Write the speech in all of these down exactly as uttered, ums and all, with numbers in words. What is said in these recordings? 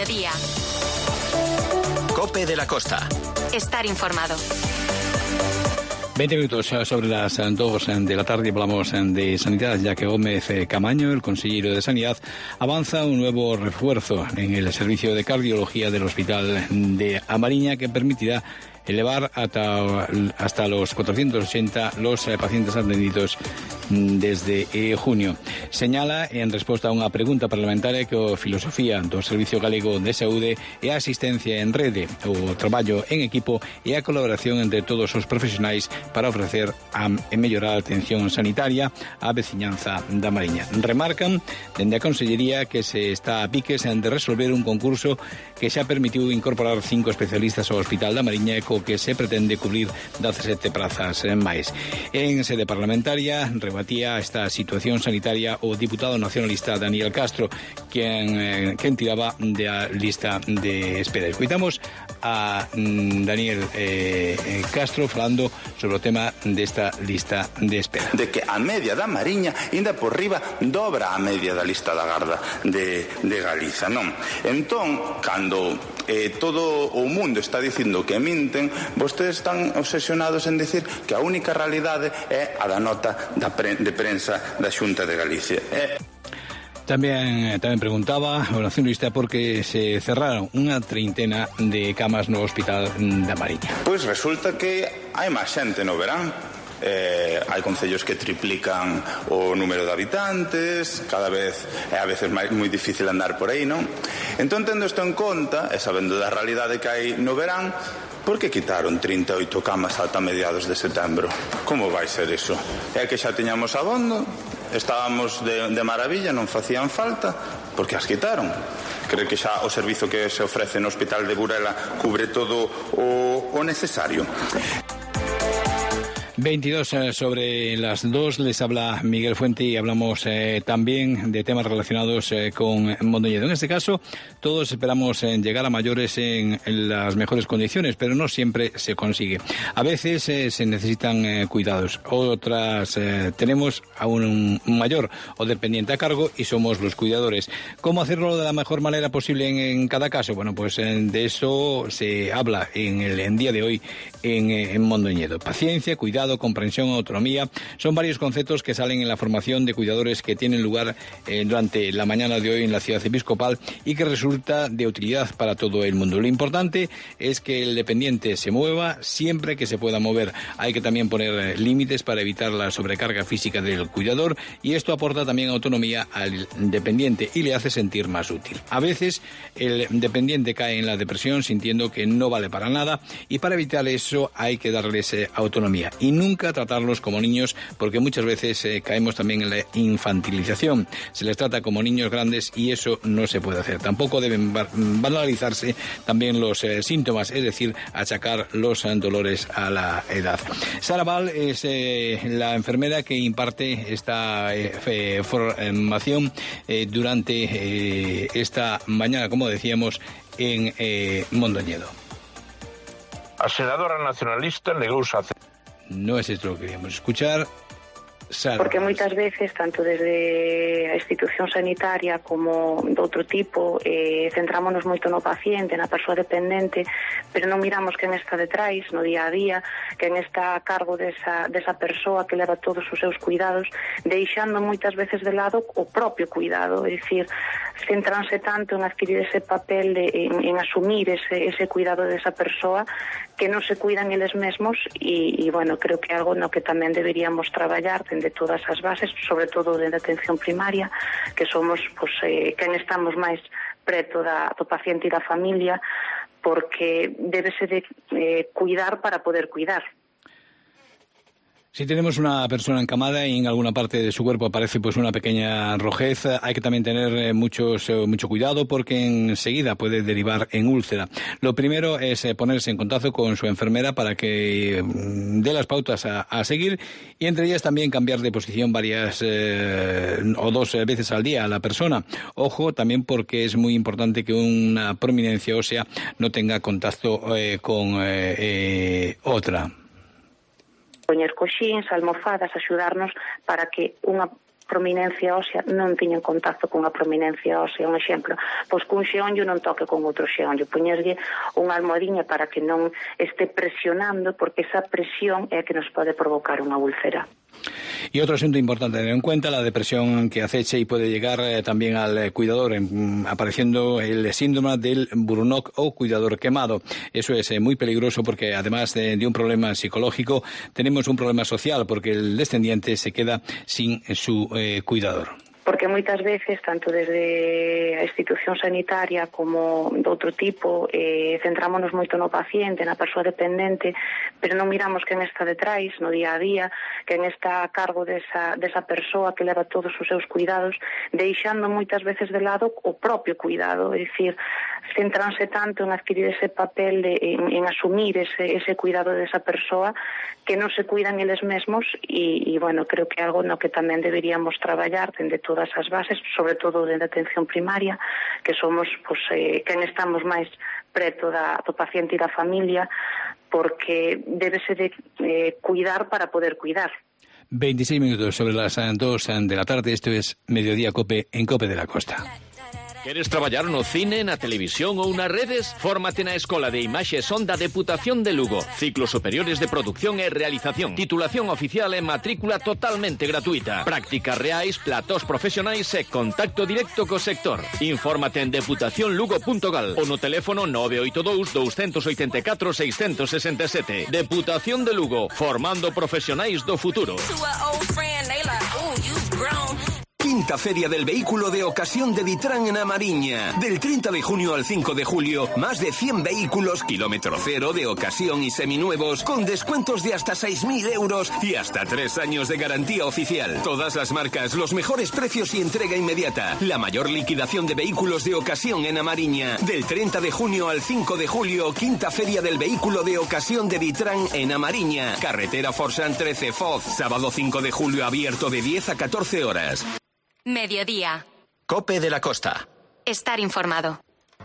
mediodía. COPE de la Costa. Estar informado. veinte minutos sobre las dos de la tarde hablamos de sanidad, ya que Gómez Camaño, el consejero de Sanidad, avanza un nuevo refuerzo en el servicio de cardiología del Hospital de A Mariña que permitirá elevar hasta, hasta los cuatrocientos ochenta los pacientes atendidos desde eh, junio. Señala, en resposta a unha pregunta parlamentaria, que a filosofía do Servicio Galego de Saúde é a asistencia en rede, o traballo en equipo e a colaboración entre todos os profesionais para ofrecer a, e mellorar a atención sanitaria á veciñanza da Mariña. Remarcan, dende a Consellería, que se está a piques de resolver un concurso que xa permitiu incorporar cinco especialistas ao Hospital da Mariña e co que se pretende cubrir dezasete prazas máis. En sede parlamentaria rebatía esta situación sanitaria o diputado nacionalista Daniel Castro, quien, eh, quien tiraba de a lista de espera. Escuitamos a mm, Daniel eh, Castro falando sobre o tema desta lista de espera. De que a media da Mariña ainda por riba dobra a media da lista da Garda de, de Galiza, non? Entón, cando eh, todo o mundo está dicindo que minten, vostedes están obsesionados en decir que a única realidade é a da nota da pre, de prensa da Xunta de Galicia. Eh... Tamén, tamén preguntaba o nacionalista por que se cerraron unha treintena de camas no Hospital da Mariña. Pois resulta que hai máis xente no verán. Eh, hai concellos que triplican o número de habitantes, cada vez é a veces máis, moi difícil andar por aí, non? Entón, tendo isto en conta e sabendo da realidade que hai no verán, por que quitaron trinta e oito camas ata mediados de setembro? Como vai ser iso? É que xa tiñamos abondo, estábamos de, de maravilla, non facían falta, porque as quitaron. Creo que xa o servizo que se ofrece no Hospital de Burela cubre todo o, o necesario. veintidós sobre las dos, les habla Miguel Fuente y hablamos eh, también de temas relacionados eh, con Mondoñedo. En este caso, todos esperamos eh, llegar a mayores en, en las mejores condiciones, pero no siempre se consigue. A veces eh, se necesitan eh, cuidados, otras eh, tenemos a un, un mayor o dependiente a cargo y somos los cuidadores. ¿Cómo hacerlo de la mejor manera posible en, en cada caso? Bueno, pues eh, de eso se habla en el en día de hoy en, en Mondoñedo. Paciencia, cuidado, comprensión, autonomía, son varios conceptos que salen en la formación de cuidadores que tienen lugar eh, durante la mañana de hoy en la ciudad episcopal y que resulta de utilidad para todo el mundo. Lo importante es que el dependiente se mueva siempre que se pueda mover. Hay que también poner eh, límites para evitar la sobrecarga física del cuidador y esto aporta también autonomía al dependiente y le hace sentir más útil. A veces el dependiente cae en la depresión sintiendo que no vale para nada y para evitar eso hay que darles eh, autonomía. Y nunca tratarlos como niños, porque muchas veces eh, caemos también en la infantilización. Se les trata como niños grandes y eso no se puede hacer. Tampoco deben banalizarse también los eh, síntomas, es decir, achacar los eh, dolores a la edad. Sara Val es eh, la enfermera que imparte esta eh, formación eh, durante eh, esta mañana, como decíamos, en eh, Mondoñedo. A senadora nacionalista negouse a hacer. No es esto lo que queríamos escuchar. Sara. Porque moitas veces, tanto desde a institución sanitaria como de outro tipo, eh, centrámonos moito no paciente, na persoa dependente, pero non miramos quen está detrás, no día a día, quen está a cargo desa, desa persoa que leva todos os seus cuidados, deixando moitas veces de lado o propio cuidado, é dicir, centranse tanto en adquirir ese papel, de, en, en asumir ese, ese cuidado desa persoa, que non se cuidan eles mesmos e, e, bueno, creo que é algo no que tamén deberíamos traballar de todas as bases, sobre todo de atención primaria, que somos pues, eh, quen estamos máis preto da, do paciente e da familia, porque débese de eh, cuidar para poder cuidar. Si tenemos una persona encamada y en alguna parte de su cuerpo aparece pues una pequeña rojez, hay que también tener muchos, mucho cuidado porque enseguida puede derivar en úlcera. Lo primero es ponerse en contacto con su enfermera para que dé las pautas a, a seguir y entre ellas también cambiar de posición varias eh, o dos veces al día a la persona. Ojo también porque es muy importante que una prominencia ósea no tenga contacto eh, con eh, eh, otra. Poñer coxíns, almofadas, axudarnos para que unha prominencia ósea non tiñen contacto con a prominencia ósea. Un exemplo, pois cun xeonllo non toque con outro xeonllo, poñerlle unha almohadiña para que non este presionando, porque esa presión é a que nos pode provocar unha úlcera. Y otro asunto importante a tener en cuenta, la depresión que acecha y puede llegar eh, también al eh, cuidador, en, apareciendo el síndrome del Burnout o cuidador quemado. Eso es eh, muy peligroso porque además de, de un problema psicológico, tenemos un problema social porque el descendiente se queda sin su eh, cuidador. Porque moitas veces, tanto desde a institución sanitaria como de outro tipo, eh, centrámonos moito no paciente, na persoa dependente, pero non miramos quen está detrás, no día a día, quen está a cargo desa, desa persoa que leva todos os seus cuidados, deixando moitas veces de lado o propio cuidado, é dicir, centranse tanto en adquirir ese papel, de, en, en asumir ese, ese cuidado desa persoa, que non se cuidan eles mesmos e, e, bueno, creo que é algo no que tamén deberíamos traballar dende todas as bases, sobre todo dende a atención primaria, que somos, pues, eh, quen estamos máis preto da, do paciente e da familia, porque débese de eh, cuidar para poder cuidar. veintiséis minutos sobre las dos de la tarde, esto es Mediodía Cope en Cope de la Costa. Queres traballar no cine, na televisión ou nas redes? Fórmate na Escola de Imaxe Son da Deputación de Lugo. Ciclos superiores de producción e realización. Titulación oficial e matrícula totalmente gratuita. Prácticas reais, platós profesionais e contacto directo co sector. Infórmate en deputación lugo punto gal ou no teléfono nove oito dous, dous oito catro, seis seis sete. Deputación de Lugo, formando profesionais do futuro. Quinta Feria del Vehículo de Ocasión de Ditran en Amariña. Del treinta de junio al cinco de julio, más de cien vehículos kilómetro cero de ocasión y seminuevos con descuentos de hasta seis mil euros y hasta tres años de garantía oficial. Todas las marcas, los mejores precios y entrega inmediata. La mayor liquidación de vehículos de ocasión en Amariña. Del treinta de junio al cinco de julio, Quinta Feria del Vehículo de Ocasión de Ditran en Amariña. Carretera Forsan trece Foz. Sábado cinco de julio abierto de diez a catorce horas. Mediodía. Cope de la Costa. Estar informado.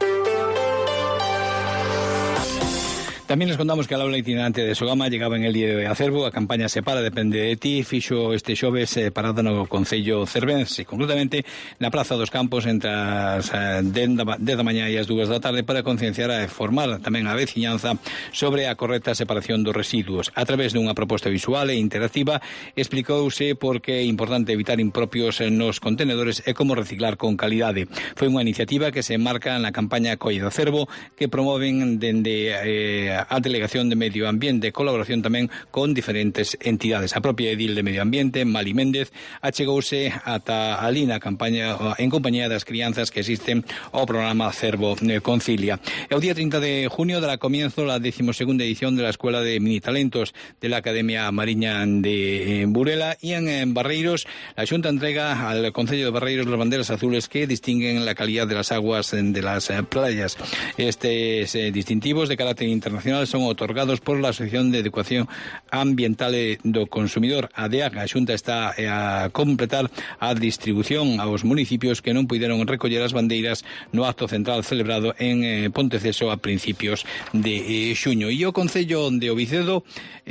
También les contamos que a aula itinerante de Sogama llegaba en el día de Acervo. A campaña Separa depende de ti. Fixo este xoves eh, parada no Concello Cervense, concretamente na Praza dos Campos entre as eh, dez da mañá e as dúas da tarde para concienciar e formar tamén a veciñanza sobre a correcta separación dos residuos. A través dunha proposta visual e interactiva explicouse por que é importante evitar impropios nos contenedores e como reciclar con calidade. Foi unha iniciativa que se enmarca na campaña Colle do Acervo que promoven dende eh, a Delegación de Medio Ambiente, colaboración tamén con diferentes entidades. A propia edil de Medio Ambiente, Mali Méndez, achegouse ata ali na campaña en compañía das crianzas que existen ao programa Cervo Concilia. E o día treinta de junio dará comienzo la decimosegunda edición de la Escuela de Mini Talentos de la Academia Mariña de Burela y en Barreiros la Xunta entrega al Concello de Barreiros las banderas azules que distinguen la calidad de las aguas de las playas. Estes distintivos de carácter internacional son otorgados por la Asociación de Educación Ambiental do Consumidor, A D E A. A Xunta está a completar a distribución aos municipios que non puideron recoller as bandeiras no acto central celebrado en eh, Ponteceso a principios de eh, xuño. E o Concello de Ovicedo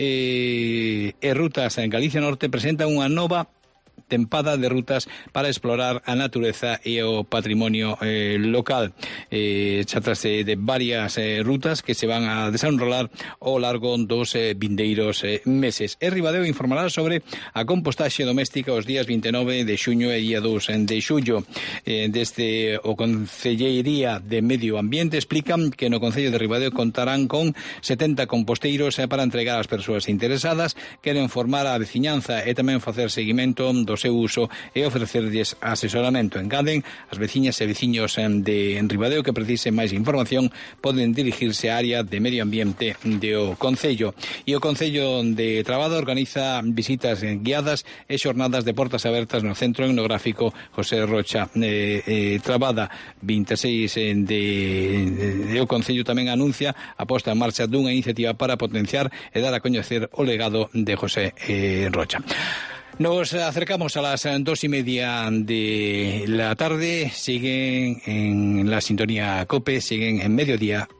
eh, e Rutas en Galicia Norte presenta unha nova tempada de rutas para explorar a natureza e o patrimonio eh, local. Eh, Trátase de varias eh, rutas que se van a desenrolar ao largo dos eh, vindeiros eh, meses. E Ribadeo informará sobre a compostaxe doméstica os días vinte e nove de xuño e día dous de xullo. Eh, desde o Concellería de Medio Ambiente explican que no Concello de Ribadeo contarán con setenta composteiros eh, para entregar ás persoas interesadas, queren formar a veciñanza e tamén facer seguimento do seu uso e ofrecerlles asesoramento. Engaden, as veciñas e veciños de Ribadeo que precisen máis información poden dirigirse á área de Medio Ambiente do Concello. E o Concello de Trabada organiza visitas guiadas e xornadas de portas abertas no Centro Etnográfico José Rocha eh, eh, Trabada. vinte e seis de, de, de o Concello tamén anuncia a posta en marcha dunha iniciativa para potenciar e dar a coñecer o legado de José eh, Rocha. Nos acercamos a las dos y media de la tarde. Siguen en la sintonía COPE, siguen en Mediodía